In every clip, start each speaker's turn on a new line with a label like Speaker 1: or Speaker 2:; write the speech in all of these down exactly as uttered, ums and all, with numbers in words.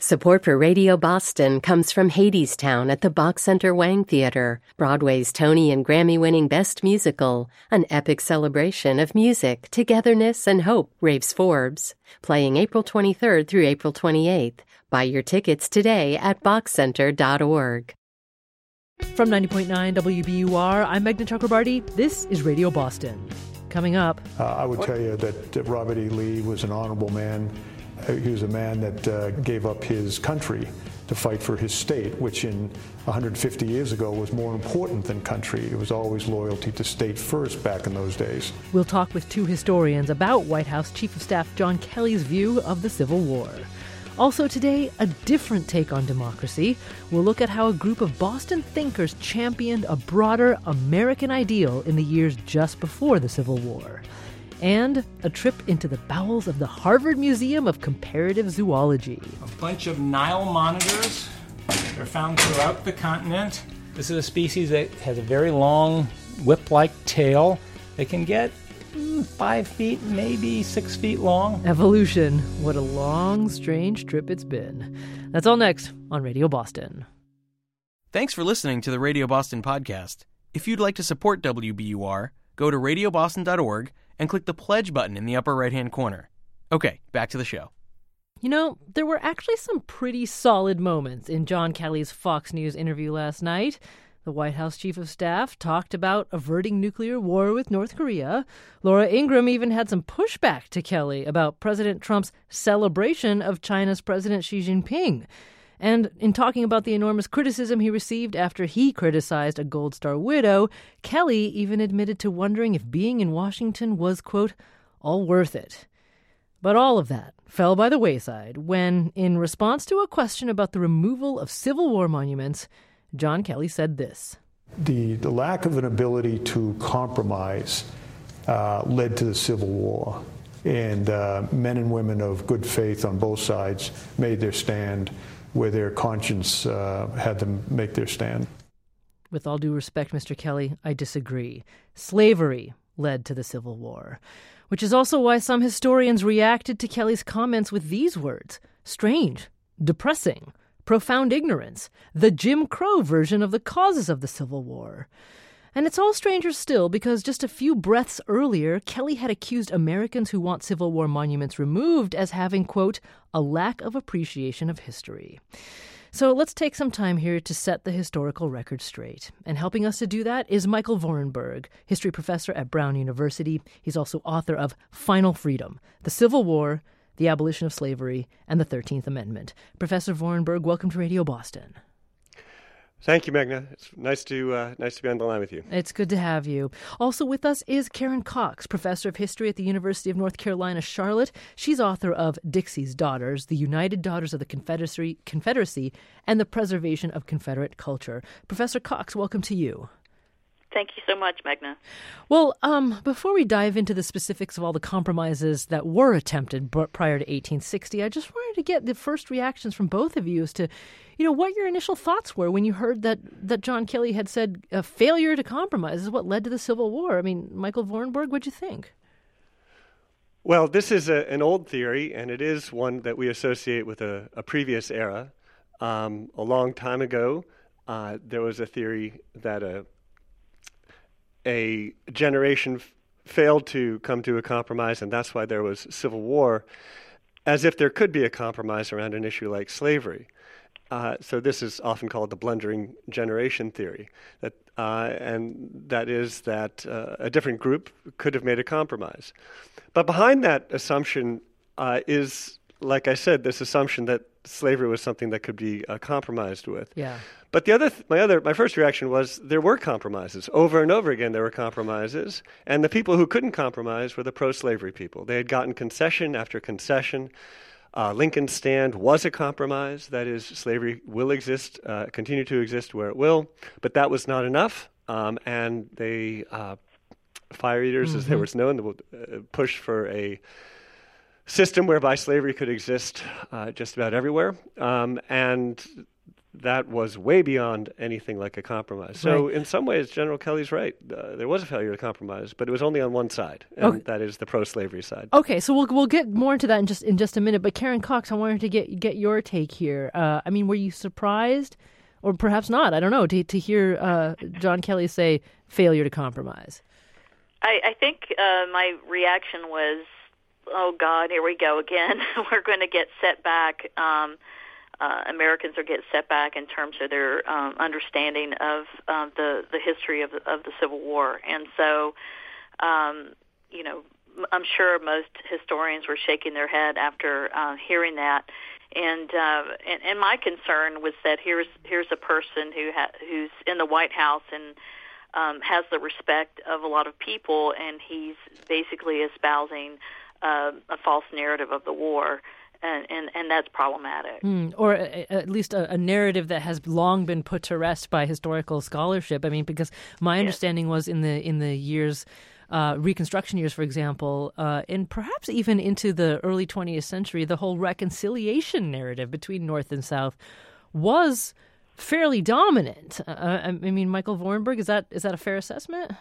Speaker 1: Support for Radio Boston comes from Hadestown at the Bach Center Wang Theater, Broadway's Tony and Grammy-winning Best Musical, an epic celebration of music, togetherness, and hope, raves Forbes. Playing April twenty-third through April twenty-eighth. Buy your tickets today at bach center dot org.
Speaker 2: From ninety point nine W B U R, I'm Meghna Chakrabarti. This is Radio Boston. Coming up...
Speaker 3: Uh, I would what? tell you that, that Robert E. Lee was an honorable man. He was a man that uh, gave up his country to fight for his state, which in one hundred fifty years ago was more important than country. It was always loyalty to state first back in those days.
Speaker 2: We'll talk with two historians about White House Chief of Staff John Kelly's view of the Civil War. Also today, a different take on democracy. We'll look at how a group of Boston thinkers championed a broader American ideal in the years just before the Civil War. And a trip into the bowels of the Harvard Museum of Comparative Zoology.
Speaker 4: A bunch of Nile monitors. They're found throughout the continent. This is a species that has a very long whip-like tail. They can get mm, five feet, maybe six feet long.
Speaker 2: Evolution. What a long, strange trip it's been. That's all next on Radio Boston.
Speaker 5: Thanks for listening to the Radio Boston podcast. If you'd like to support W B U R, go to radio boston dot org and click the pledge button in the upper right-hand corner. Okay, back to the show.
Speaker 2: You know, there were actually some pretty solid moments in John Kelly's Fox News interview last night. The White House Chief of Staff talked about averting nuclear war with North Korea. Laura Ingraham even had some pushback to Kelly about President Trump's celebration of China's President Xi Jinping. And in talking about the enormous criticism he received after he criticized a Gold Star widow, Kelly even admitted to wondering if being in Washington was, quote, all worth it. But all of that fell by the wayside when, in response to a question about the removal of Civil War monuments, John Kelly said this.
Speaker 3: The, the lack of an ability to compromise uh, led to the Civil War. And uh, men and women of good faith on both sides made their stand where their conscience uh, had them make their stand.
Speaker 2: With all due respect, Mister Kelly, I disagree. Slavery led to the Civil War, which is also why some historians reacted to Kelly's comments with these words: strange, depressing, profound ignorance, the Jim Crow version of the causes of the Civil War. And it's all stranger still because just a few breaths earlier, Kelly had accused Americans who want Civil War monuments removed as having, quote, a lack of appreciation of history. So let's take some time here to set the historical record straight. And helping us to do that is Michael Vorenberg, history professor at Brown University. He's also author of Final Freedom, The Civil War, the Abolition of Slavery, and the thirteenth Amendment. Professor Vorenberg, welcome to Radio Boston.
Speaker 6: Thank you, Meghna. It's nice to uh, nice to be on the line with you.
Speaker 2: It's good to have you. Also with us is Karen Cox, professor of history at the University of North Carolina, Charlotte. She's author of Dixie's Daughters, The United Daughters of the Confederacy, Confederacy and the Preservation of Confederate Culture. Professor Cox, welcome to you.
Speaker 7: Thank you so much, Meghna.
Speaker 2: Well, um, before we dive into the specifics of all the compromises that were attempted prior to eighteen sixty, I just wanted to get the first reactions from both of you as to, you know, what your initial thoughts were when you heard that, that John Kelly had said a failure to compromise is what led to the Civil War. I mean, Michael Vorenberg, what'd you think?
Speaker 6: Well, this is a, an old theory, and it is one that we associate with a, a previous era. Um, a long time ago, uh, there was a theory that a a generation f- failed to come to a compromise, and that's why there was civil war, as if there could be a compromise around an issue like slavery. Uh, so this is often called the blundering generation theory, that uh, and that is that uh, a different group could have made a compromise. But behind that assumption uh, is, like I said, this assumption that slavery was something that could be uh, compromised with.
Speaker 2: Yeah.
Speaker 6: But the other, th- my other, my first reaction was there were compromises. Over and over again, there were compromises, and the people who couldn't compromise were the pro-slavery people. They had gotten concession after concession. Uh, Lincoln's stand was a compromise. That is, slavery will exist, uh, continue to exist where it will. But that was not enough, um, and they, uh, fire eaters, mm-hmm. as they were known, uh, pushed for a system whereby slavery could exist uh, just about everywhere. Um, and that was way beyond anything like a compromise. So
Speaker 2: Right.
Speaker 6: in some ways, General Kelly's right. Uh, there was a failure to compromise, but it was only on one side, and
Speaker 2: Okay.
Speaker 6: that is the pro-slavery side.
Speaker 2: Okay, so we'll we'll get more into that in just in just a minute. But Karen Cox, I wanted to get get your take here. Uh, I mean, were you surprised, or perhaps not? I don't know. To to hear uh, John Kelly say failure to compromise.
Speaker 7: I, I think uh, my reaction was, oh, God, here we go again. We're going to get set back. Um, uh, Americans are getting set back in terms of their um, understanding of uh, the, the history of the, of the Civil War. And so, um, you know, I'm sure most historians were shaking their head after uh, hearing that. And, uh, and and my concern was that here's here's a person who ha- who's in the White House and Um, has the respect of a lot of people, and he's basically espousing uh, a false narrative of the war, and, and, and that's problematic.
Speaker 2: Mm, or a, at least a, a narrative that has long been put to rest by historical scholarship. I mean, because my
Speaker 7: Yes.
Speaker 2: understanding was in the in the years, uh, Reconstruction years, for example, uh, and perhaps even into the early twentieth century, the whole reconciliation narrative between North and South was fairly dominant. Uh, I mean, Michael Vorenberg, is that is that a fair assessment?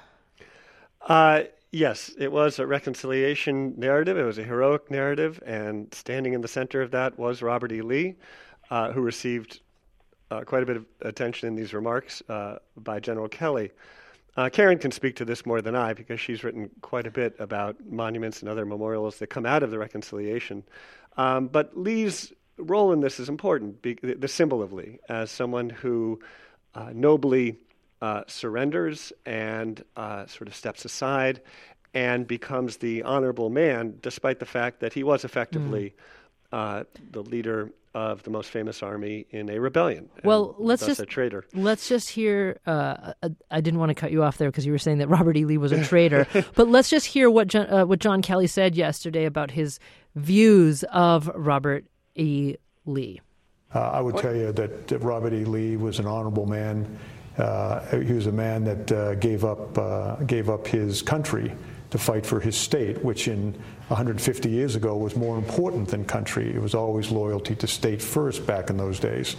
Speaker 6: Uh, yes, it was a reconciliation narrative. It was a heroic narrative, and standing in the center of that was Robert E. Lee, uh, who received uh, quite a bit of attention in these remarks uh, by General Kelly. Uh, Karen can speak to this more than I, because she's written quite a bit about monuments and other memorials that come out of the reconciliation. Um, but Lee's role in this is important, be, the, the symbol of Lee as someone who uh, nobly uh, surrenders and uh, sort of steps aside and becomes the honorable man, despite the fact that he was effectively mm. uh, the leader of the most famous army in a rebellion.
Speaker 2: Well, let's
Speaker 6: thus
Speaker 2: just
Speaker 6: a traitor.
Speaker 2: Let's just hear. Uh, I didn't want to cut you off there because you were saying that Robert E. Lee was a traitor, but let's just hear what John, uh, what John Kelly said yesterday about his views of Robert E. Lee.
Speaker 3: Uh, I would tell you that, that Robert E. Lee was an honorable man. Uh, he was a man that uh, gave up uh, gave up his country to fight for his state, which in one hundred fifty years ago was more important than country. It was always loyalty to state first back in those days.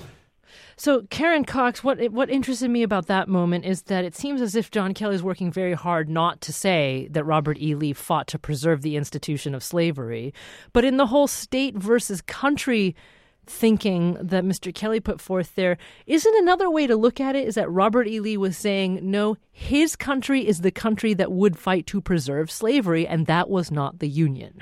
Speaker 2: So, Karen Cox, what what interested me about that moment is that it seems as if John Kelly is working very hard not to say that Robert E. Lee fought to preserve the institution of slavery, but in the whole state versus country thinking that Mister Kelly put forth there, isn't another way to look at it is that Robert E. Lee was saying, no, his country is the country that would fight to preserve slavery, and that was not the Union.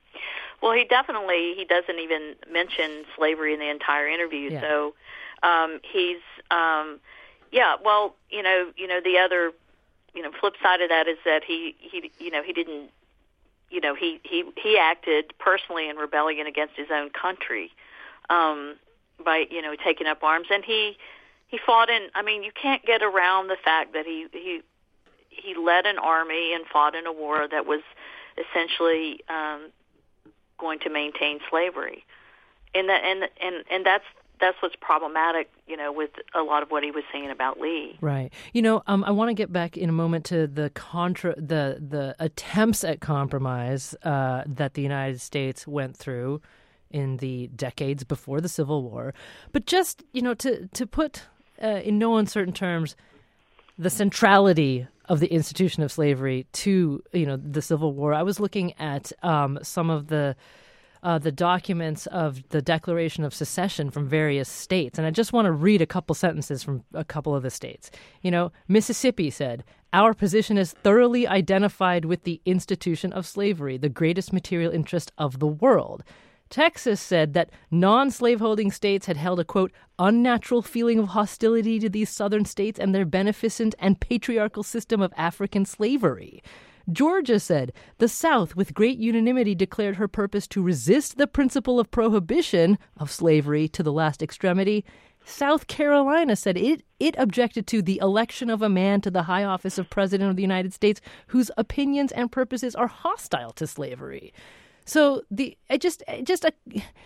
Speaker 7: Well, he definitely, he doesn't even mention slavery in the entire interview.
Speaker 2: Yeah.
Speaker 7: So um, he's, um, yeah, well, you know, you know, the other, you know, flip side of that is that he, he you know, he didn't, you know, he, he, he acted personally in rebellion against his own country. Um, by you know taking up arms, and he he fought in. I mean, you can't get around the fact that he he he led an army and fought in a war that was essentially um, going to maintain slavery, and that and and and that's that's what's problematic, you know, with a lot of what he was saying about Lee.
Speaker 2: Right. You know, um, I want to get back in a moment to the contra the the attempts at compromise uh, that the United States went through in the decades before the Civil War. But just, you know, to, to put uh, in no uncertain terms the centrality of the institution of slavery to, you know, the Civil War, I was looking at um, some of the uh, the documents of the Declaration of Secession from various states. And I just want to read a couple sentences from a couple of the states. You know, Mississippi said, "Our position is thoroughly identified with the institution of slavery, the greatest material interest of the world." Texas said that non-slaveholding states had held a, quote, unnatural feeling of hostility to these southern states and their beneficent and patriarchal system of African slavery. Georgia said the South, with great unanimity, declared her purpose to resist the principle of prohibition of slavery to the last extremity. South Carolina said it, it objected to the election of a man to the high office of President of the United States whose opinions and purposes are hostile to slavery. So the I just I just uh,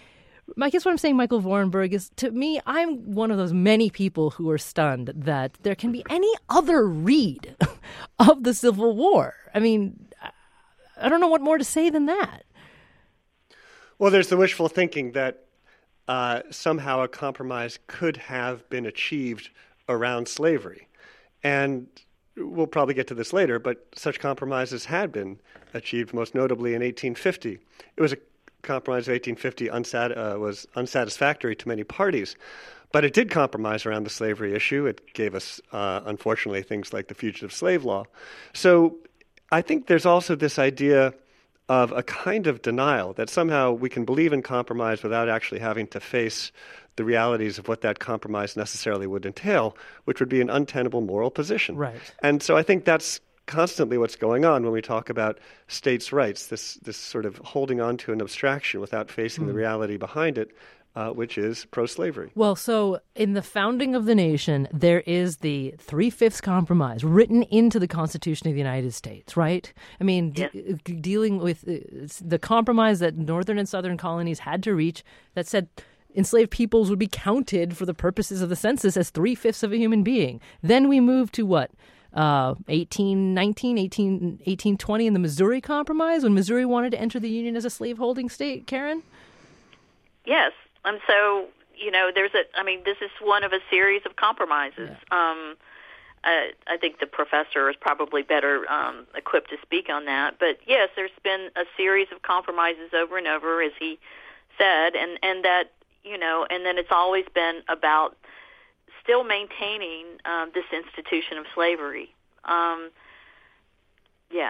Speaker 2: I guess what I'm saying, Michael Vorenberg, is to me, I'm one of those many people who are stunned that there can be any other read of the Civil War. I mean, I don't know what more to say than that.
Speaker 6: Well, there's the wishful thinking that uh, somehow a compromise could have been achieved around slavery. And we'll probably get to this later, but such compromises had been achieved, most notably in eighteen fifty. It was a compromise of eighteen fifty unsat- uh, was unsatisfactory to many parties, but it did compromise around the slavery issue. It gave us, uh, unfortunately, things like the Fugitive Slave Law. So I think there's also this idea of a kind of denial that somehow we can believe in compromise without actually having to face the realities of what that compromise necessarily would entail, which would be an untenable moral position.
Speaker 2: Right.
Speaker 6: And so I think that's constantly what's going on when we talk about states' rights, this this sort of holding on to an abstraction without facing mm. the reality behind it, uh, which is pro-slavery.
Speaker 2: Well, so in the founding of the nation, there is the Three-Fifths Compromise written into the Constitution of the United States, right? I mean,
Speaker 7: yeah.
Speaker 2: de- dealing with uh, the compromise that northern and southern colonies had to reach that said enslaved peoples would be counted for the purposes of the census as three-fifths of a human being. Then we move to what? Uh, eighteen nineteen, eighteen, eighteen twenty in the Missouri Compromise, when Missouri wanted to enter the Union as a slaveholding state, Karen?
Speaker 7: Yes. And so, you know, there's a, I mean, this is one of a series of compromises. Yeah. Um, uh, I think the professor is probably better um, equipped to speak on that. But yes, there's been a series of compromises over and over, as he said, and, and that, you know, and then it's always been about still maintaining um, this institution of slavery. Um, yeah.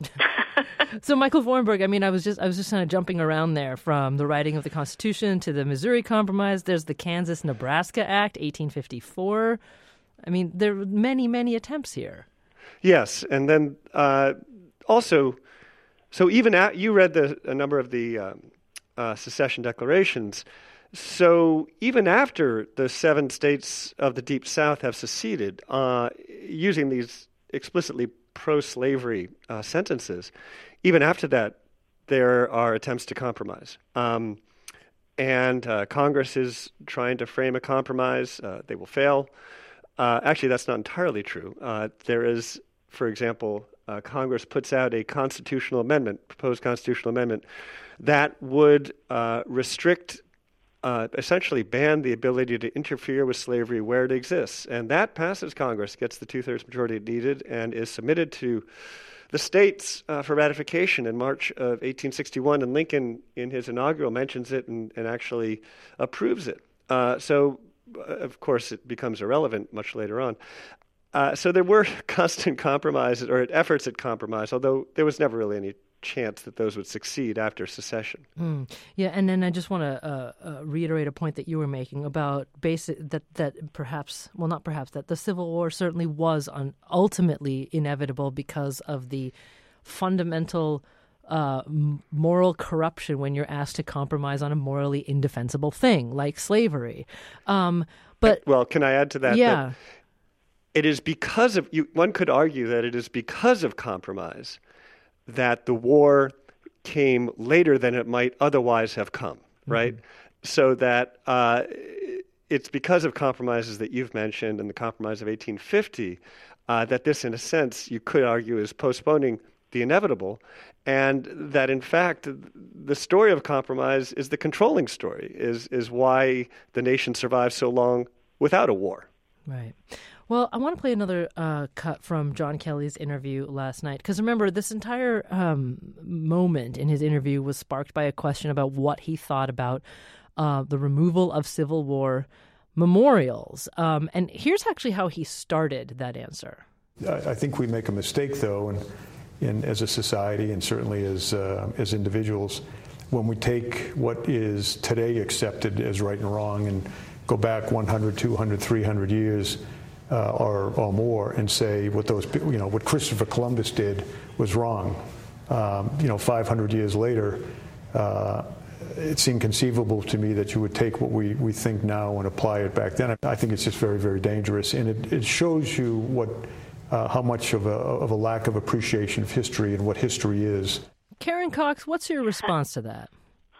Speaker 2: So, Michael Vornberg, I mean, I was just I was just kind of jumping around there from the writing of the Constitution to the Missouri Compromise. There's the Kansas-Nebraska Act, eighteen fifty-four. I mean, there are many, many attempts here. Yes,
Speaker 6: and then uh, also, so even at, you read the a number of the um, uh, secession declarations. So even after the seven states of the Deep South have seceded, uh, using these explicitly pro-slavery uh, sentences, even after that, there are attempts to compromise. Um, and uh, Congress is trying to frame a compromise. Uh, they will fail. Uh, actually, that's not entirely true. Uh, there is, for example, uh, Congress puts out a constitutional amendment, proposed constitutional amendment, that would uh, restrict Uh, essentially ban the ability to interfere with slavery where it exists. And that passes Congress, gets the two-thirds majority it needed, and is submitted to the states uh, for ratification in March of eighteen sixty-one. And Lincoln, in his inaugural, mentions it and, and actually approves it. Uh, so, uh, of course, it becomes irrelevant much later on. Uh, so there were constant compromises, or efforts at compromise, although there was never really any chance that those would succeed after secession.
Speaker 2: Mm. Yeah, and then I just want to uh, uh, reiterate a point that you were making about basic that that perhaps, well, not perhaps, that the Civil War certainly was un- ultimately inevitable because of the fundamental uh, moral corruption when you're asked to compromise on a morally indefensible thing like slavery. Um, but
Speaker 6: well, can I add to that?
Speaker 2: Yeah.
Speaker 6: That it is because of you. One could argue that it is because of compromise that the war came later than it might otherwise have come, right? Mm-hmm. So that uh, it's because of compromises that you've mentioned and the compromise of eighteen fifty uh, that this, in a sense, you could argue is postponing the inevitable, and that, in fact, the story of compromise is the controlling story, is is why the nation survived so long without a war.
Speaker 2: Right. Well, I want to play another uh, cut from John Kelly's interview last night. Because remember, this entire um, moment in his interview was sparked by a question about what he thought about uh, the removal of Civil War memorials. Um, and here's actually how he started that answer.
Speaker 3: I, I think we make a mistake, though, and in, as a society and certainly as uh, as individuals, when we take what is today accepted as right and wrong and go back one hundred, two hundred, three hundred years, Uh, or, or more, and say what those, you know, what Christopher Columbus did was wrong. Um, you know, five hundred years later, uh, it's inconceivable to me that you would take what we, we think now and apply it back then. I think it's just very, very dangerous, and it, it shows you what, uh, how much of a, of a lack of appreciation of history and what history is.
Speaker 2: Karen Cox, what's your response to that?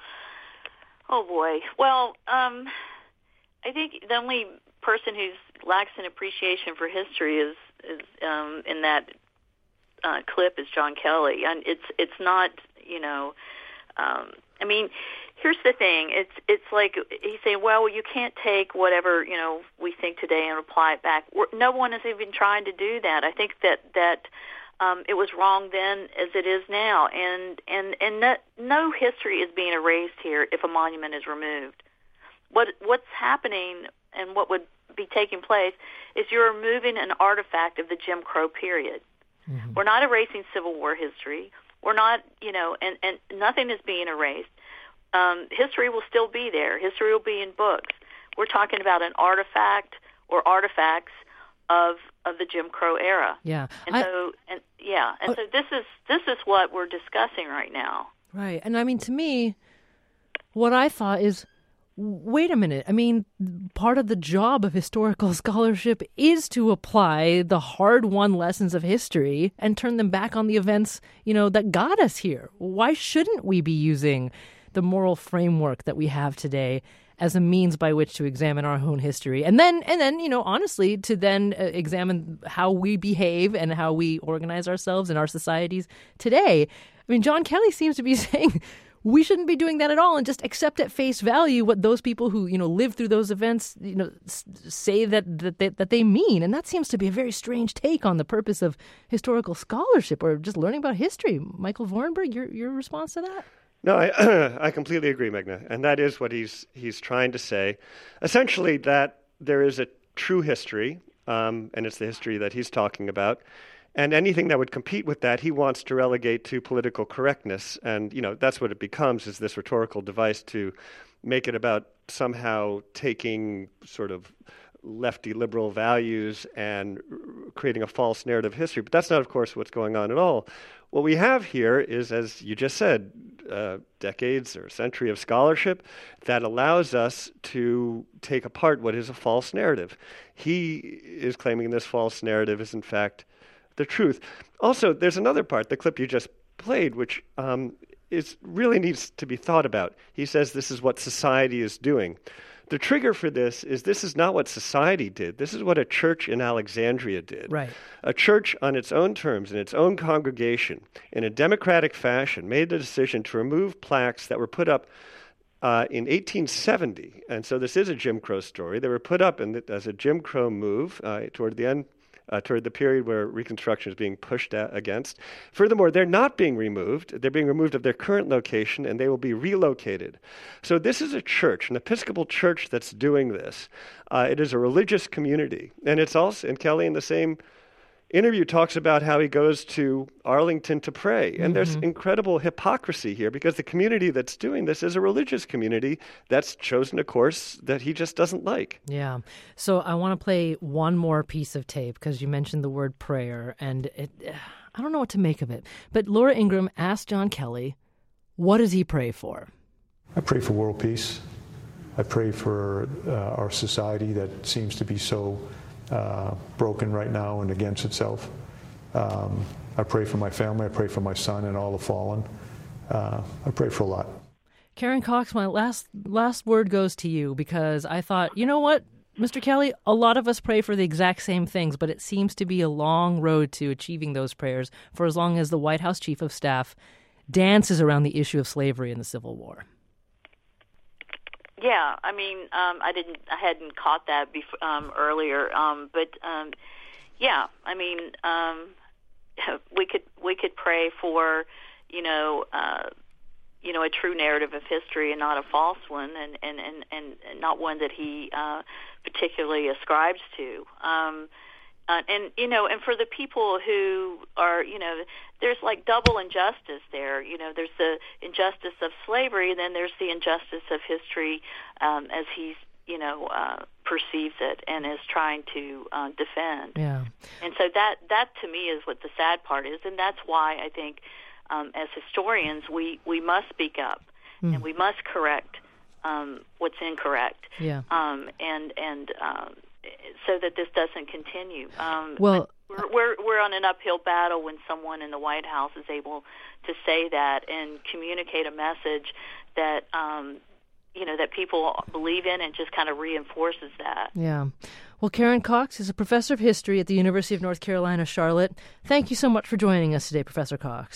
Speaker 7: Oh boy. Well, um, I think the only person who lacks an appreciation for history is, is um, in that uh, clip is John Kelly, and it's it's not, you know, um, I mean, here's the thing. It's it's like he's saying, well, you can't take whatever, you know, we think today and apply it back. We're, no one is even trying to do that. I think that that um, it was wrong then as it is now, and and and no, no history is being erased here if a monument is removed. What what's happening and what would be taking place is you're removing an artifact of the Jim Crow period. Mm-hmm. We're not erasing Civil War history. We're not, you know, and, and nothing is being erased. Um, history will still be there. History will be in books. We're talking about an artifact or artifacts of of the Jim Crow era.
Speaker 2: Yeah.
Speaker 7: And
Speaker 2: I,
Speaker 7: so, and yeah, and
Speaker 2: uh,
Speaker 7: so this is this is what we're discussing right now.
Speaker 2: Right. And I mean, to me, what I thought is, wait a minute. I mean, part of the job of historical scholarship is to apply the hard-won lessons of history and turn them back on the events, you know, that got us here. Why shouldn't we be using the moral framework that we have today as a means by which to examine our own history, and then, and then, you know, honestly, to then uh, examine how we behave and how we organize ourselves in our societies today? I mean, John Kelly seems to be saying we shouldn't be doing that at all, and just accept at face value what those people who, you know, live through those events, you know, s- say that that they, that they mean. And that seems to be a very strange take on the purpose of historical scholarship or just learning about history. Michael Vorenberg, your your response to that?
Speaker 6: No, I I completely agree, Meghna, and that is what he's he's trying to say. Essentially, that there is a true history, um, and it's the history that he's talking about, and anything that would compete with that, he wants to relegate to political correctness, and you know that's what it becomes, is this rhetorical device to make it about somehow taking sort of lefty liberal values and creating a false narrative of history. But that's not, of course, what's going on at all. What we have here is, as you just said, uh, decades or a century of scholarship that allows us to take apart what is a false narrative. He is claiming this false narrative is, in fact, the truth. Also, there's another part, the clip you just played, which um, is really needs to be thought about. He says this is what society is doing. The trigger for this is this is not what society did. This is what a church in Alexandria did.
Speaker 2: Right.
Speaker 6: A church on its own terms, in its own congregation, in a democratic fashion, made the decision to remove plaques that were put up uh, in eighteen seventy. And so this is a Jim Crow story. They were put up in the, as a Jim Crow move uh, toward the end, Uh, toward the period where Reconstruction is being pushed a- against. Furthermore, they're not being removed. They're being removed of their current location, and they will be relocated. So this is a church, an Episcopal church that's doing this. Uh, it is a religious community. And it's also, and Kelly in the same interview talks about how he goes to Arlington to pray. And mm-hmm. there's incredible hypocrisy here because the community that's doing this is a religious community that's chosen a course that he just doesn't like.
Speaker 2: Yeah. So I want to play one more piece of tape because you mentioned the word prayer, and it, I don't know what to make of it. But Laura Ingraham asked John Kelly, what does he pray for?
Speaker 3: I pray for world peace. I pray for uh, our society that seems to be so Uh, broken right now and against itself. Um, I pray for my family. I pray for my son and all the fallen. Uh, I pray for a lot.
Speaker 2: Karen Cox, my last last word goes to you because I thought, you know what, Mister Kelly, a lot of us pray for the exact same things, but it seems to be a long road to achieving those prayers for as long as the White House Chief of Staff dances around the issue of slavery in the Civil War.
Speaker 7: Yeah, I mean, um, I didn't, I hadn't caught that before, um, earlier, um, but um, yeah, I mean, um, we could we could pray for, you know, uh, you know, a true narrative of history and not a false one, and and, and, and not one that he uh, particularly ascribes to. Um, Uh, and, you know, and for the people who are, you know, there's like double injustice there. You know, there's the injustice of slavery, and then there's the injustice of history um, as he's, you know, uh, perceives it and is trying to uh, defend.
Speaker 2: Yeah.
Speaker 7: And so that, that to me is what the sad part is, and that's why I think um, as historians we, we must speak up mm. and we must correct um, what's incorrect.
Speaker 2: Yeah.
Speaker 7: Um, and, and, um, so that this doesn't continue. Um,
Speaker 2: well,
Speaker 7: we're, we're we're on an uphill battle when someone in the White House is able to say that and communicate a message that um, you know that people believe in, and just kind of reinforces that.
Speaker 2: Yeah. Well, Karen Cox is a professor of history at the University of North Carolina, Charlotte. Thank you so much for joining us today, Professor Cox.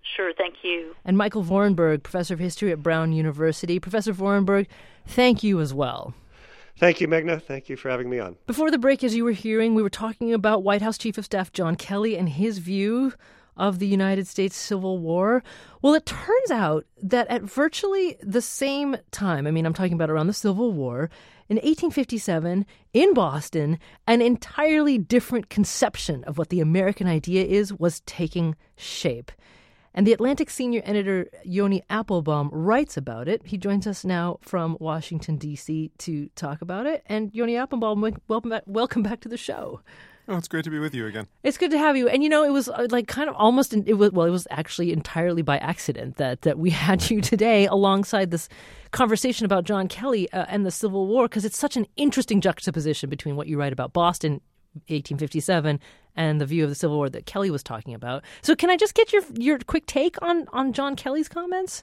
Speaker 7: Sure, thank you.
Speaker 2: And Michael Vorenberg, professor of history at Brown University. Professor Vorenberg, thank you as well.
Speaker 6: Thank you, Meghna. Thank you for having me on.
Speaker 2: Before the break, as you were hearing, we were talking about White House Chief of Staff John Kelly and his view of the United States Civil War. Well, it turns out that at virtually the same time, I mean, I'm talking about around the Civil War, in eighteen fifty-seven, in Boston, an entirely different conception of what the American idea is was taking shape. And the Atlantic senior editor Yoni Applebaum writes about it. He joins us now from Washington, D C to talk about it. And Yoni Applebaum, welcome back, welcome back to the show.
Speaker 8: Oh, it's great to be with you again.
Speaker 2: It's good to have you. And, you know, it was like kind of almost, it was well, it was actually entirely by accident that, that we had you today alongside this conversation about John Kelly uh, and the Civil War, because it's such an interesting juxtaposition between what you write about Boston, eighteen fifty-seven, and the view of the Civil War that Kelly was talking about. So can I just get your your quick take on, on John Kelly's comments?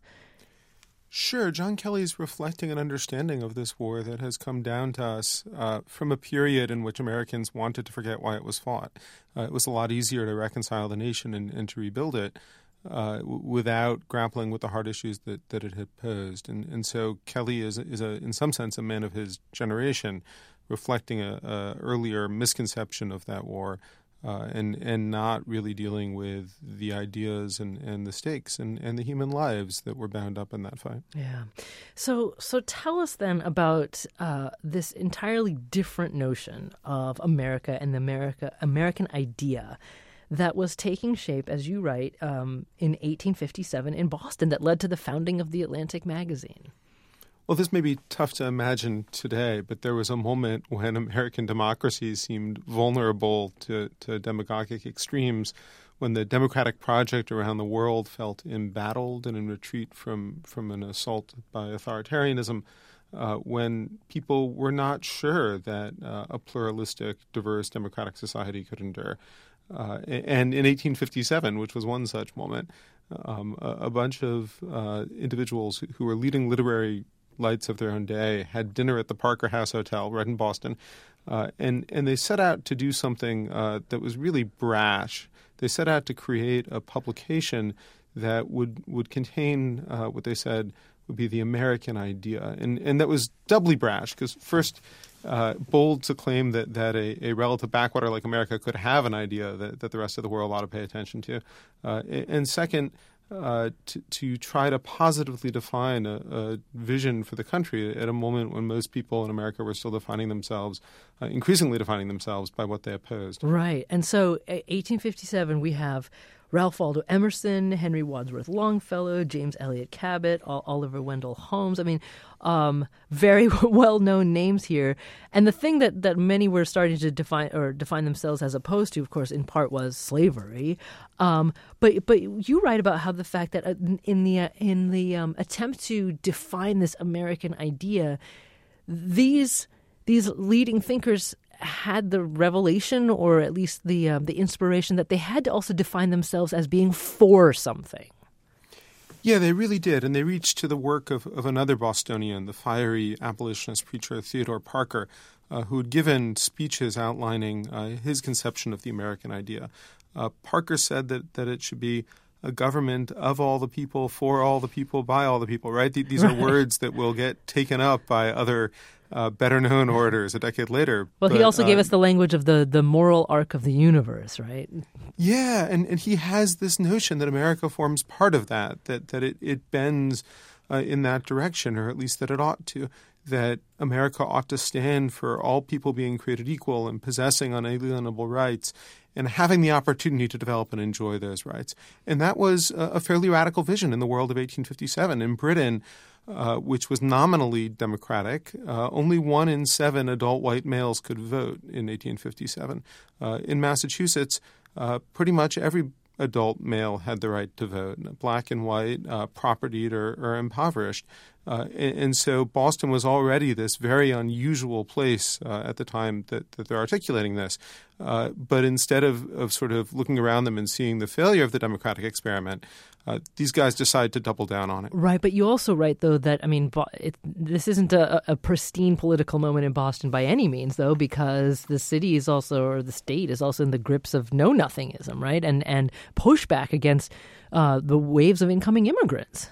Speaker 8: Sure. John Kelly is reflecting an understanding of this war that has come down to us uh, from a period in which Americans wanted to forget why it was fought. Uh, it was a lot easier to reconcile the nation and, and to rebuild it uh, w- without grappling with the hard issues that, that it had posed. And, and so Kelly is, is a, in some sense, a man of his generation, reflecting a, a earlier misconception of that war. Uh, and and not really dealing with the ideas and, and the stakes and, and the human lives that were bound up in that fight.
Speaker 2: Yeah. So so tell us then about uh, this entirely different notion of America and the America American idea that was taking shape, as you write, um, in eighteen fifty-seven in Boston that led to the founding of the Atlantic magazine.
Speaker 8: Well, this may be tough to imagine today, but there was a moment when American democracy seemed vulnerable to, to demagogic extremes, when the democratic project around the world felt embattled and in retreat from, from an assault by authoritarianism, uh, when people were not sure that uh, a pluralistic, diverse, democratic society could endure. Uh, and in eighteen fifty-seven, which was one such moment, um, a, a bunch of uh, individuals who were leading literary lights of their own day had dinner at the Parker House Hotel right in Boston, uh, and, and they set out to do something uh, that was really brash. They set out to create a publication that would, would contain uh, what they said would be the American idea. And, and that was doubly brash because first, uh, bold to claim that, that a, a relative backwater like America could have an idea that, that the rest of the world ought to pay attention to. Uh, and second, Uh, to, to try to positively define a, a vision for the country at a moment when most people in America were still defining themselves, uh, increasingly defining themselves by what they opposed.
Speaker 2: Right. And so eighteen fifty-seven, we have Ralph Waldo Emerson, Henry Wadsworth Longfellow, James Elliott Cabot, Oliver Wendell Holmes. I mean, um, very well-known names here. And the thing that, that many were starting to define or define themselves as opposed to, of course, in part was slavery. Um, but but you write about how the fact that in the uh, in the um, attempt to define this American idea, these these leading thinkers had the revelation, or at least the um, the inspiration, that they had to also define themselves as being for something.
Speaker 8: Yeah, they really did. And they reached to the work of, of another Bostonian, the fiery abolitionist preacher Theodore Parker, uh, who had given speeches outlining uh, his conception of the American idea. Uh, Parker said that, that it should be a government of all the people, for all the people, by all the people, right? These are words that will get taken up by other uh, better-known orators a decade later.
Speaker 2: Well,
Speaker 8: but,
Speaker 2: he also uh, gave us the language of the, the moral arc of the universe, right?
Speaker 8: Yeah, and, and he has this notion that America forms part of that, that, that it, it bends uh, in that direction, or at least that it ought to, that America ought to stand for all people being created equal and possessing unalienable rights and having the opportunity to develop and enjoy those rights. And that was a fairly radical vision in the world of eighteen fifty-seven. In Britain, uh, which was nominally democratic, uh, only one in seven adult white males could vote in eighteen fifty-seven. Uh, in Massachusetts, uh, pretty much every adult male had the right to vote, black and white, uh, propertied or, or impoverished. Uh, and, and so Boston was already this very unusual place uh, at the time that, that they're articulating this. Uh, but instead of, of sort of looking around them and seeing the failure of the democratic experiment, uh, these guys decide to double down on it.
Speaker 2: Right, but you also write, though, that, I mean, it, this isn't a, a pristine political moment in Boston by any means, though, because the city is also, or the state is also in the grips of know-nothingism, right, and, and pushback against uh, the waves of incoming immigrants.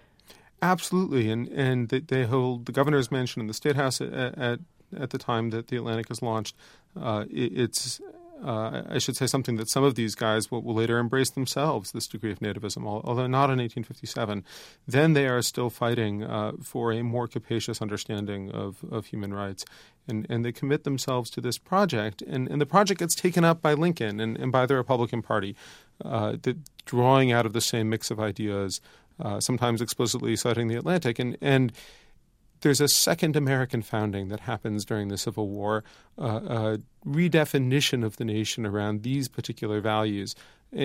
Speaker 8: Absolutely, and and they, they hold the governor's mansion in the State House at at, at the time that the Atlantic is launched. Uh, it, it's uh, I should say something that some of these guys will, will later embrace themselves, this degree of nativism, although not in eighteen fifty-seven. Then they are still fighting uh, for a more capacious understanding of, of human rights, and and they commit themselves to this project, and, and the project gets taken up by Lincoln and, and by the Republican Party, uh, that drawing out of the same mix of ideas. Uh, sometimes explicitly citing the Atlantic. And, and there's a second American founding that happens during the Civil War, uh, a redefinition of the nation around these particular values.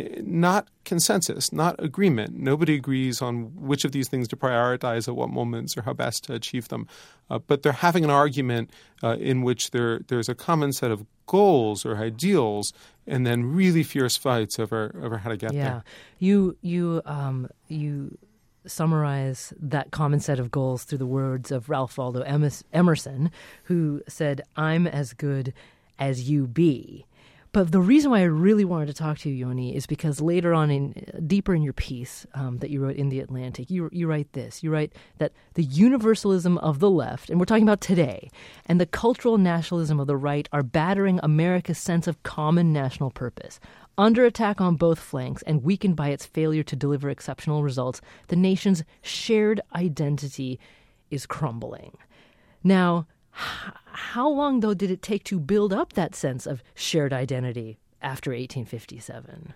Speaker 8: Not consensus, not agreement. Nobody agrees on which of these things to prioritize at what moments or how best to achieve them. Uh, but they're having an argument uh, in which there there's a common set of goals or ideals, and then really fierce fights over, over how to get
Speaker 2: yeah.
Speaker 8: there.
Speaker 2: Yeah, you you um you summarize that common set of goals through the words of Ralph Waldo Emerson, who said, "I'm as good as you be." But the reason why I really wanted to talk to you, Yoni, is because later on, in deeper in your piece um, that you wrote in The Atlantic, you you write this. You write that the universalism of the left, and we're talking about today, and the cultural nationalism of the right are battering America's sense of common national purpose. Under attack on both flanks and weakened by its failure to deliver exceptional results, the nation's shared identity is crumbling. Now, how long, though, did it take to build up that sense of shared identity after eighteen fifty-seven?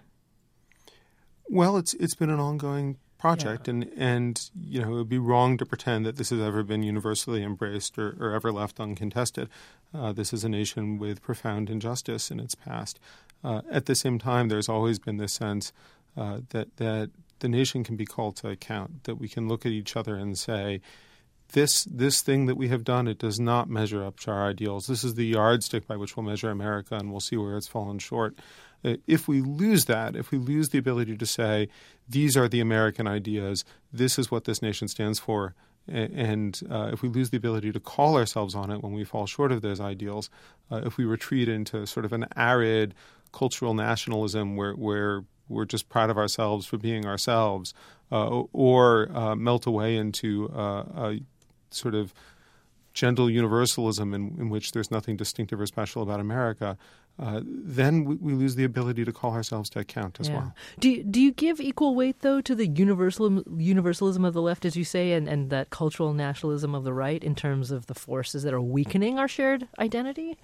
Speaker 8: Well, it's it's been an ongoing project,
Speaker 2: yeah.
Speaker 8: and, and you know it would be wrong to pretend that this has ever been universally embraced or, or ever left uncontested. Uh, this is a nation with profound injustice in its past. Uh, at the same time, there's always been this sense uh, that that the nation can be called to account, that we can look at each other and say, This this thing that we have done, it does not measure up to our ideals. This is the yardstick by which we'll measure America, and we'll see where it's fallen short. If we lose that, if we lose the ability to say, these are the American ideas, this is what this nation stands for, and uh, if we lose the ability to call ourselves on it when we fall short of those ideals, uh, if we retreat into sort of an arid cultural nationalism where, where we're just proud of ourselves for being ourselves, uh, or uh, melt away into uh, a sort of gentle universalism in, in which there's nothing distinctive or special about America, uh, then we, we lose the ability to call ourselves to account as
Speaker 2: yeah.
Speaker 8: well.
Speaker 2: Do you, do you give equal weight, though, to the universal, universalism of the left, as you say, and, and that cultural nationalism of the right in terms of the forces that are weakening our shared identity?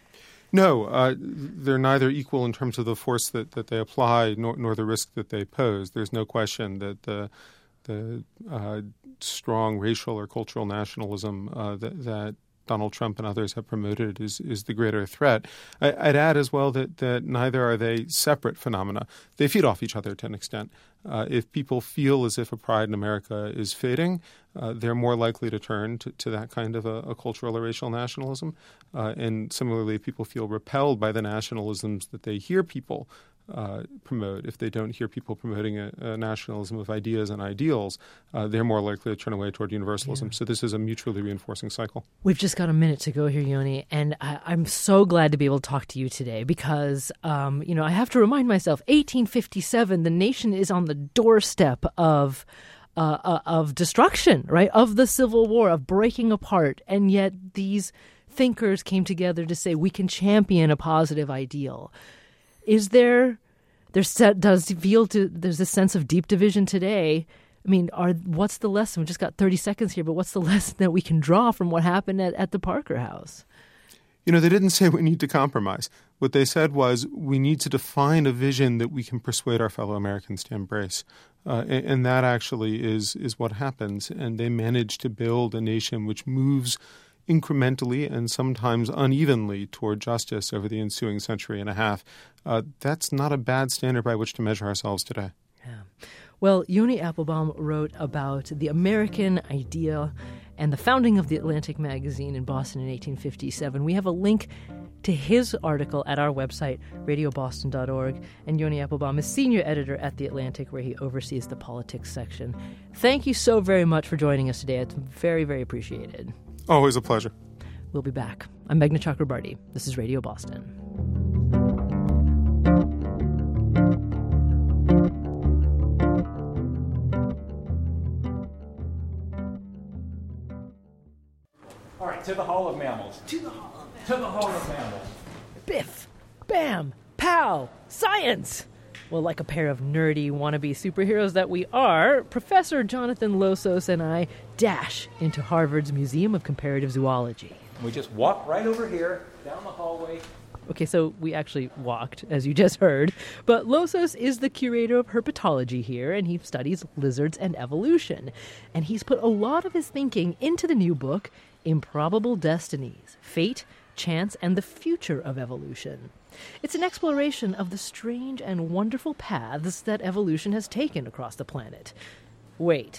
Speaker 8: No, uh, they're neither equal in terms of the force that, that they apply nor, nor the risk that they pose. There's no question that the the uh, strong racial or cultural nationalism uh, that, that Donald Trump and others have promoted is, is the greater threat. I, I'd add as well that, that neither are they separate phenomena. They feed off each other to an extent. Uh, if people feel as if a pride in America is fading, uh, they're more likely to turn to, to that kind of a, a cultural or racial nationalism. Uh, and similarly, if people feel repelled by the nationalisms that they hear people Uh, promote, if they don't hear people promoting a, a nationalism of ideas and ideals, uh, they're more likely to turn away toward universalism. Yeah. So this is a mutually reinforcing cycle.
Speaker 2: We've just got a minute to go here, Yoni, and I, I'm so glad to be able to talk to you today because, um, you know, I have to remind myself, eighteen fifty-seven, the nation is on the doorstep of uh, uh, of destruction, right, of the Civil War, of breaking apart, and yet these thinkers came together to say we can champion a positive ideal. Is there, there does feel to, there's a sense of deep division today. I mean, are what's the lesson? We just got thirty seconds here, but what's the lesson that we can draw from what happened at, at the Parker House?
Speaker 8: You know, they didn't say we need to compromise. What they said was we need to define a vision that we can persuade our fellow Americans to embrace. Uh, and, and that actually is, is what happens. And they managed to build a nation which moves incrementally and sometimes unevenly toward justice over the ensuing century and a half. Uh, that's not a bad standard by which to measure ourselves today.
Speaker 2: Yeah. Well, Yoni Applebaum wrote about the American idea and the founding of the Atlantic magazine in Boston in eighteen fifty-seven. We have a link to his article at our website, radio boston dot org, and Yoni Applebaum is senior editor at The Atlantic, where he oversees the politics section. Thank you so very much for joining us today. It's very, very appreciated.
Speaker 8: Always a pleasure.
Speaker 2: We'll be back. I'm Meghna Chakrabarti. This is Radio Boston.
Speaker 4: All right, to the Hall of Mammals. To the Hall of Mammals. To the Hall of Mammals.
Speaker 2: Biff, bam, pow, science! Well, like a pair of nerdy wannabe superheroes that we are, Professor Jonathan Losos and I dash into Harvard's Museum of Comparative Zoology.
Speaker 4: We just walk right over here, down the hallway.
Speaker 2: Okay, so we actually walked, as you just heard, but Losos is the curator of herpetology here, and he studies lizards and evolution. And he's put a lot of his thinking into the new book, Improbable Destinies, Fate, Chance, and the Future of Evolution. It's an exploration of the strange and wonderful paths that evolution has taken across the planet. Wait,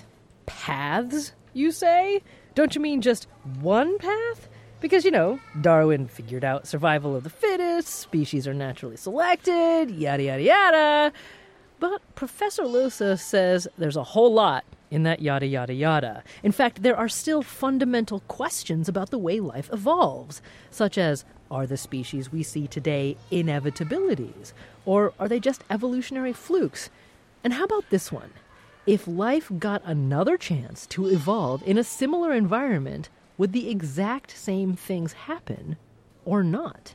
Speaker 2: paths, you say? Don't you mean just one path? Because, you know, Darwin figured out survival of the fittest, species are naturally selected, yada, yada, yada. But Professor Losos says there's a whole lot in that yada, yada, yada. In fact, there are still fundamental questions about the way life evolves, such as, are the species we see today inevitabilities? Or are they just evolutionary flukes? And how about this one? If life got another chance to evolve in a similar environment, would the exact same things happen or not?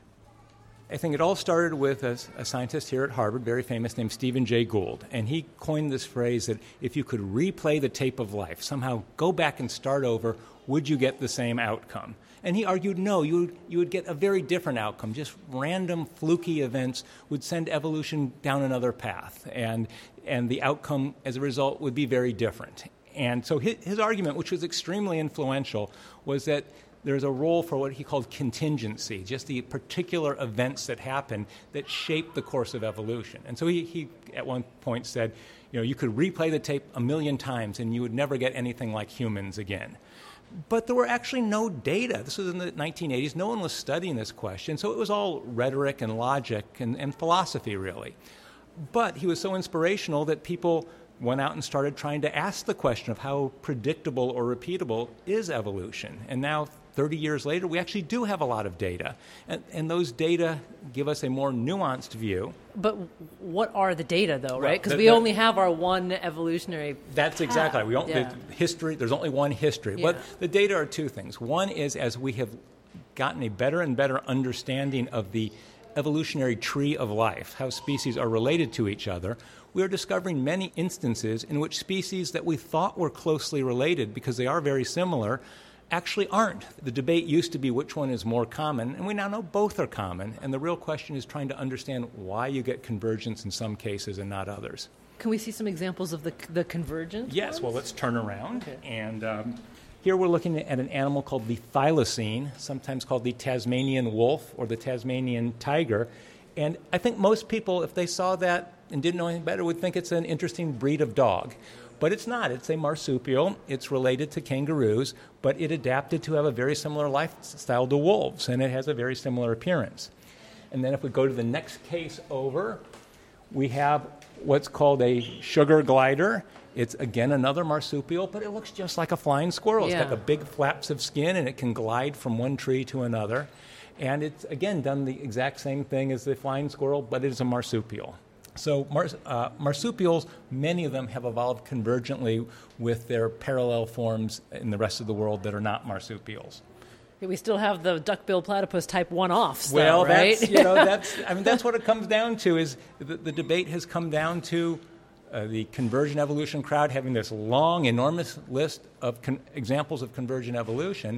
Speaker 4: I think it all started with a, a scientist here at Harvard, very famous, named Stephen Jay Gould. And he coined this phrase that if you could replay the tape of life, somehow go back and start over, would you get the same outcome? And he argued, no, you would, you would get a very different outcome. Just random, fluky events would send evolution down another path. And, and the outcome, as a result, would be very different. And so his, his argument, which was extremely influential, was that there's a role for what he called contingency, just the particular events that happen that shape the course of evolution. And so he, he at one point said, you know, you could replay the tape a million times and you would never get anything like humans again. But there were actually no data. This was in the nineteen eighties. No one was studying this question, so it was all rhetoric and logic and, and philosophy, really. But he was so inspirational that people went out and started trying to ask the question of how predictable or repeatable is evolution. And now, thirty years later, we actually do have a lot of data. And, and those data give us a more nuanced view.
Speaker 2: But what are the data, though, right? Because
Speaker 4: well,
Speaker 2: we only have our one evolutionary
Speaker 4: That's path. Exactly right. We don't,
Speaker 2: yeah.
Speaker 4: the history, there's only one history.
Speaker 2: Yeah.
Speaker 4: But the data are two things. One is as we have gotten a better and better understanding of the evolutionary tree of life, how species are related to each other, we are discovering many instances in which species that we thought were closely related because they are very similar actually aren't. The debate used to be which one is more common, and we now know both are common, and the real question is trying to understand why you get convergence in some cases and not others.
Speaker 2: Can we see some examples of the the convergence
Speaker 4: Yes,
Speaker 2: ones?
Speaker 4: Well, let's turn around.
Speaker 2: Okay.
Speaker 4: And um, here we're looking at an animal called the thylacine, sometimes called the Tasmanian wolf or the Tasmanian tiger. And I think most people, if they saw that and didn't know anything better, would think it's an interesting breed of dog. But it's not. It's a marsupial. It's related to kangaroos, but it adapted to have a very similar lifestyle to wolves, and it has a very similar appearance. And then if we go to the next case over, we have what's called a sugar glider. It's, again, another marsupial, but it looks just like a flying squirrel.
Speaker 2: Yeah.
Speaker 4: It's got the big flaps of skin, and it can glide from one tree to another. And it's, again, done the exact same thing as the flying squirrel, but it is a marsupial. So mars- uh, marsupials, many of them have evolved convergently with their parallel forms in the rest of the world that are not marsupials.
Speaker 2: We still have the duck-billed platypus type one-offs,
Speaker 4: well,
Speaker 2: though, right?
Speaker 4: that's, you know, that's, I mean, that's what it comes down to is the, the debate has come down to uh, the convergent evolution crowd having this long, enormous list of con- examples of convergent evolution,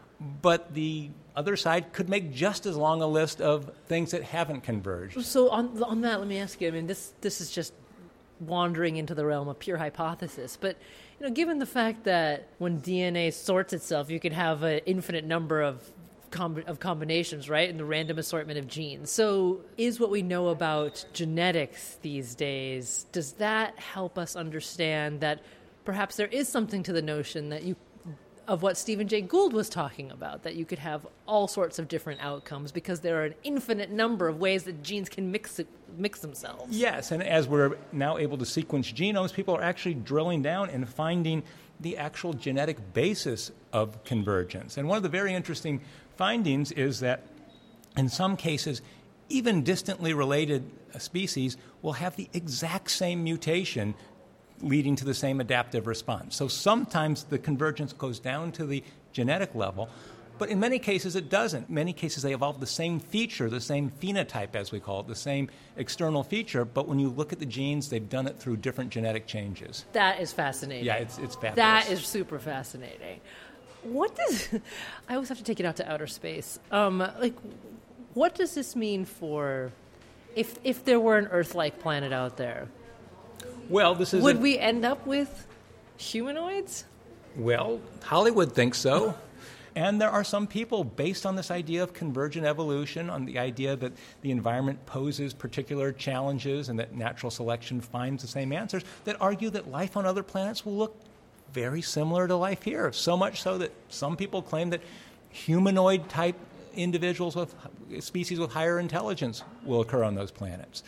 Speaker 4: but the other side could make just as long a list of things that haven't converged.
Speaker 2: So on on that, let me ask you, I mean, this this is just wandering into the realm of pure hypothesis, but you know, given the fact that when D N A sorts itself, you can have an infinite number of com- of combinations, right? And the random assortment of genes. So is what we know about genetics these days, does that help us understand that perhaps there is something to the notion that you of what Stephen Jay Gould was talking about, that you could have all sorts of different outcomes because there are an infinite number of ways that genes can mix it, mix themselves?
Speaker 4: Yes, and as we're now able to sequence genomes, people are actually drilling down and finding the actual genetic basis of convergence. And one of the very interesting findings is that in some cases, even distantly related species will have the exact same mutation leading to the same adaptive response. So sometimes the convergence goes down to the genetic level, but in many cases it doesn't. In many cases they evolve the same feature, the same phenotype as we call it, the same external feature, but when you look at the genes, they've done it through different genetic changes.
Speaker 2: That is fascinating.
Speaker 4: Yeah, it's, it's fabulous.
Speaker 2: That is super fascinating. What does... I always have to take it out to outer space. Um, like, what does this mean for... If, if there were an Earth-like planet out there,
Speaker 4: Well, this is
Speaker 2: would
Speaker 4: a,
Speaker 2: we end up with humanoids?
Speaker 4: Well, Hollywood thinks so. And there are some people, based on this idea of convergent evolution, on the idea that the environment poses particular challenges and that natural selection finds the same answers, that argue that life on other planets will look very similar to life here. So much so that some people claim that humanoid-type individuals with species with higher intelligence will occur on those planets.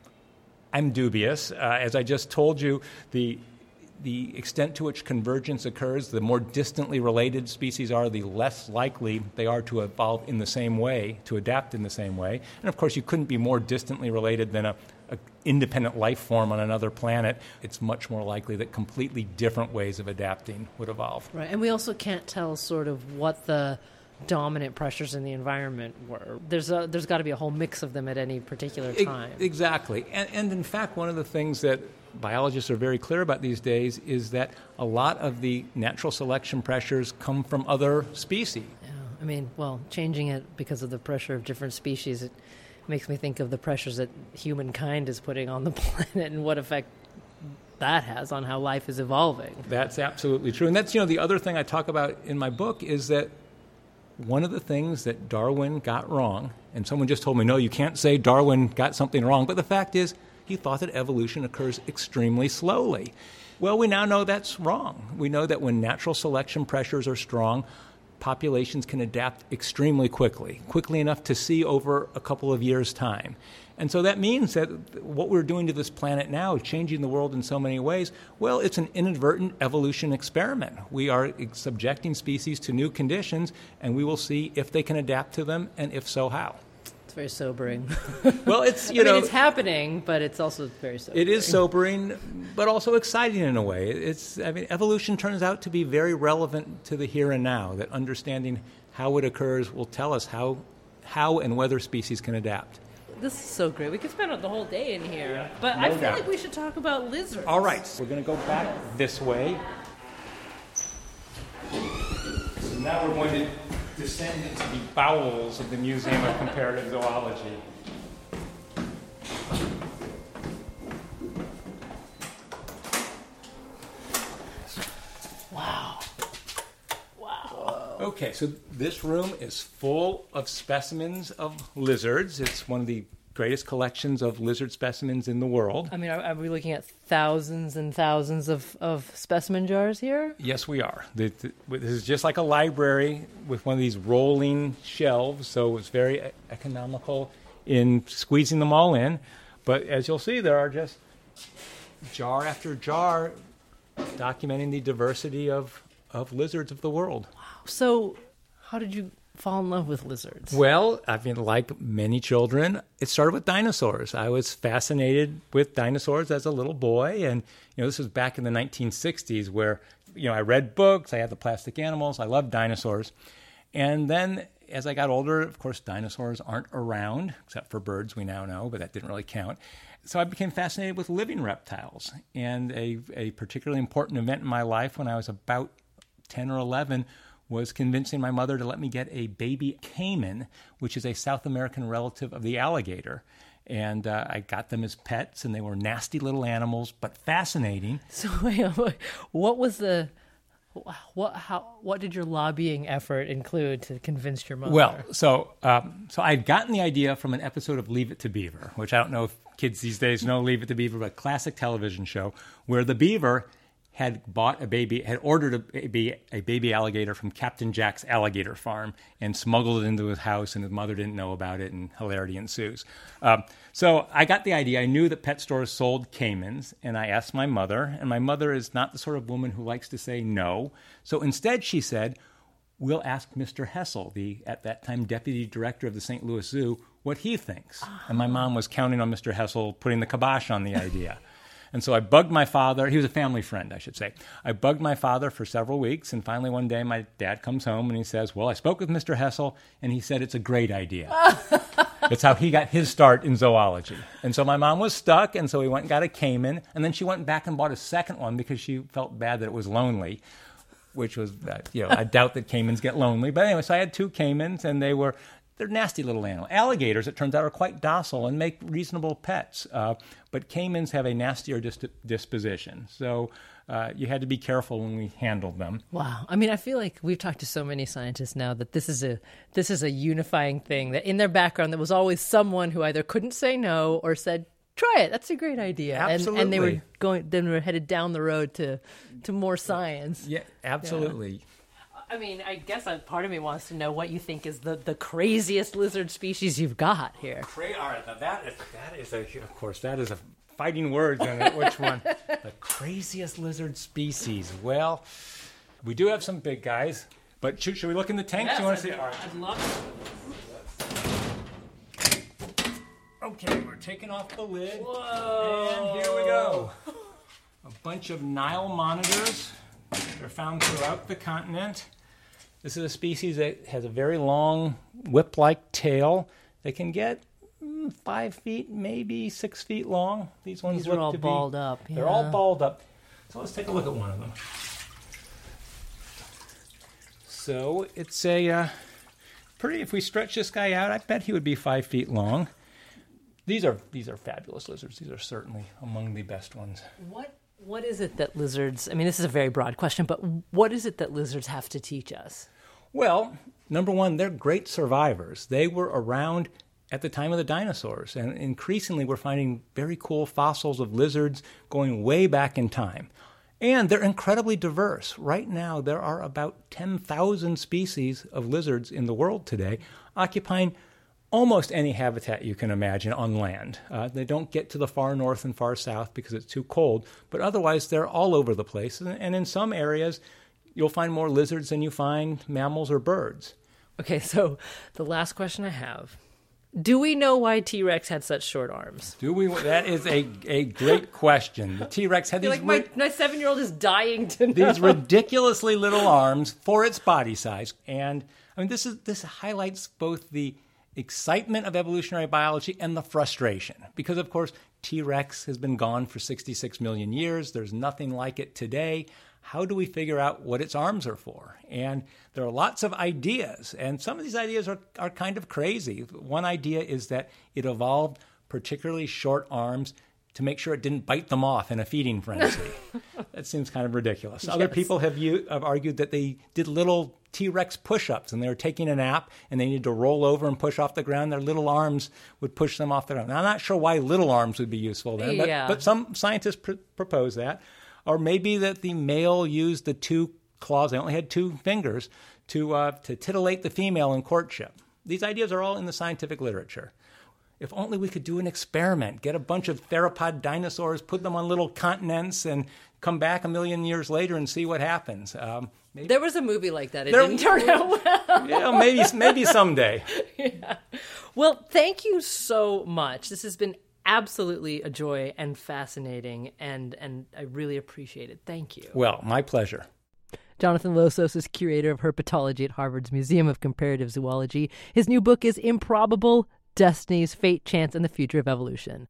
Speaker 4: I'm dubious. Uh, as I just told you, the the extent to which convergence occurs, the more distantly related species are, the less likely they are to evolve in the same way, to adapt in the same way. And of course, you couldn't be more distantly related than a, a independent life form on another planet. It's much more likely that completely different ways of adapting would evolve.
Speaker 2: Right, and we also can't tell sort of what the dominant pressures in the environment were. There's a, there's got to be a whole mix of them at any particular time.
Speaker 4: E- exactly. And, and in fact, one of the things that biologists are very clear about these days is that a lot of the natural selection pressures come from other species.
Speaker 2: Yeah, I mean, well, changing it because of the pressure of different species, it makes me think of the pressures that humankind is putting on the planet and what effect that has on how life is evolving.
Speaker 4: That's absolutely true. And that's, you know, the other thing I talk about in my book is that one of the things that Darwin got wrong, and someone just told me, no, you can't say Darwin got something wrong, but the fact is he thought that evolution occurs extremely slowly. Well, we now know that's wrong. We know that when natural selection pressures are strong, populations can adapt extremely quickly, quickly enough to see over a couple of years' time. And so that means that what we're doing to this planet now, changing the world in so many ways, well, it's an inadvertent evolution experiment. We are subjecting species to new conditions, and we will see if they can adapt to them, and if so, how.
Speaker 2: It's very sobering.
Speaker 4: Well, it's, you
Speaker 2: I
Speaker 4: know...
Speaker 2: mean, it's happening, but it's also very sobering.
Speaker 4: It is sobering, but also exciting in a way. It's, I mean, evolution turns out to be very relevant to the here and now, that understanding how it occurs will tell us how, how and whether species can adapt.
Speaker 2: This is so great. We could spend the whole day in here. Yeah, but
Speaker 4: no
Speaker 2: I feel
Speaker 4: doubt.
Speaker 2: like we should talk about lizards.
Speaker 4: All right. We're going to go back this way. So now we're going to descend into the bowels of the Museum of Comparative Zoology.
Speaker 2: Wow. Wow.
Speaker 4: Okay, so this room is full of specimens of lizards. It's one of the greatest collections of lizard specimens in the world.
Speaker 2: I mean, are, are we looking at thousands and thousands of, of specimen jars here?
Speaker 4: Yes, we are. The, the, this is just like a library with one of these rolling shelves, so it's very e- economical in squeezing them all in. But as you'll see, there are just jar after jar documenting the diversity of, of lizards of the world.
Speaker 2: Wow. So how did you fall in love with lizards?
Speaker 4: Well, I mean, like many children, it started with dinosaurs. I was fascinated with dinosaurs as a little boy, and you know, this was back in the nineteen sixties, where you know I read books, I had the plastic animals, I loved dinosaurs, and then as I got older, of course, dinosaurs aren't around except for birds. We now know, but that didn't really count. So I became fascinated with living reptiles, and a a particularly important event in my life when I was about ten or eleven was convincing my mother to let me get a baby caiman, which is a South American relative of the alligator. And uh, I got them as pets, and they were nasty little animals, but fascinating.
Speaker 2: So wait, what was the What how what did your lobbying effort include to convince your mother?
Speaker 4: Well, so um, so I'd gotten the idea from an episode of Leave It to Beaver, which I don't know if kids these days know Leave It to Beaver, but a classic television show where the beaver had bought a baby, had ordered a baby, a baby alligator from Captain Jack's alligator farm and smuggled it into his house, and his mother didn't know about it, and hilarity ensues. Um, so I got the idea. I knew that pet stores sold caimans, and I asked my mother, and my mother is not the sort of woman who likes to say no. So instead she said, we'll ask Mister Hessel, the at that time deputy director of the Saint Louis Zoo, what he thinks. Oh. And my mom was counting on Mister Hessel putting the kibosh on the idea. And so I bugged my father. He was a family friend, I should say. I bugged my father for several weeks, and finally one day my dad comes home and he says, well, I spoke with Mister Hessel, and he said it's a great idea. That's how he got his start in zoology. And so my mom was stuck, and so we went and got a caiman, and then she went back and bought a second one because she felt bad that it was lonely, which was, uh, you know, I doubt that caimans get lonely. But anyway, so I had two caimans, and they were... They're nasty little animals. Alligators, it turns out, are quite docile and make reasonable pets. Uh, but caimans have a nastier dis- disposition. So uh, you had to be careful when we handled them.
Speaker 2: Wow. I mean, I feel like we've talked to so many scientists now that this is a this is a unifying thing, that in their background there was always someone who either couldn't say no or said, try it, that's a great idea.
Speaker 4: Absolutely.
Speaker 2: And, and they were going, then we were headed down the road to, to more science.
Speaker 4: Yeah, absolutely.
Speaker 2: Yeah. I mean, I guess a part of me wants to know what you think is the, the craziest lizard species you've got here.
Speaker 4: Cra- all right, now that is, that is a, of course, that is a fighting word. Which one? The craziest lizard species. Well, we do have some big guys, but should, should we look in the tank?
Speaker 2: Yes,
Speaker 4: Do you want to
Speaker 2: I'd,
Speaker 4: see? All right.
Speaker 2: I'd love to.
Speaker 4: Okay, we're taking off the lid.
Speaker 2: Whoa.
Speaker 4: And here we go. A bunch of Nile monitors. They're found throughout the continent. This is a species that has a very long whip-like tail. They can get mm, five feet, maybe six feet long. These ones
Speaker 2: These
Speaker 4: look
Speaker 2: are all
Speaker 4: to be,
Speaker 2: balled up. Yeah.
Speaker 4: They're all balled up. So let's take a look at one of them. So it's a uh, pretty. If we stretch this guy out, I bet he would be five feet long. These are these are fabulous lizards. These are certainly among the best ones.
Speaker 2: What what is it that lizards? I mean, this is a very broad question, but what is it that lizards have to teach us?
Speaker 4: Well, number one, they're great survivors. They were around at the time of the dinosaurs, and increasingly we're finding very cool fossils of lizards going way back in time. And they're incredibly diverse. Right now, there are about ten thousand species of lizards in the world today, occupying almost any habitat you can imagine on land. Uh, they don't get to the far north and far south because it's too cold, but otherwise they're all over the place. And, and in some areas, you'll find more lizards than you find mammals or birds.
Speaker 2: Okay, so the last question I have. Do we know why T-Rex had such short arms?
Speaker 4: Do we? That is a, a great question. The T-Rex had these...
Speaker 2: Like my, my seven-year-old is dying to know.
Speaker 4: These ridiculously little arms for its body size. And, I mean, this is this highlights both the excitement of evolutionary biology and the frustration. Because, of course, T-Rex has been gone for sixty-six million years. There's nothing like it today. How do we figure out what its arms are for? And there are lots of ideas, and some of these ideas are, are kind of crazy. One idea is that it evolved particularly short arms to make sure it didn't bite them off in a feeding frenzy. That seems kind of ridiculous. Yes. Other people have, u- have argued that they did little T-Rex push-ups, and they were taking a nap, and they needed to roll over and push off the ground. Their little arms would push them off the ground. Now, I'm not sure why little arms would be useful then, but,
Speaker 2: yeah.
Speaker 4: but some scientists pr- propose that. Or maybe that the male used the two claws, they only had two fingers, to uh, to titillate the female in courtship. These ideas are all in the scientific literature. If only we could do an experiment, get a bunch of theropod dinosaurs, put them on little continents, and come back a million years later and see what happens. Um, maybe,
Speaker 2: there was a movie like that. It
Speaker 4: there,
Speaker 2: didn't turn out well.
Speaker 4: Yeah, maybe, maybe someday.
Speaker 2: Yeah. Well, thank you so much. This has been absolutely a joy and fascinating, and, and I really appreciate it. Thank you.
Speaker 4: Well, my pleasure.
Speaker 2: Jonathan Losos is curator of herpetology at Harvard's Museum of Comparative Zoology. His new book is Improbable: Destinies, Fate, Chance, and the Future of Evolution.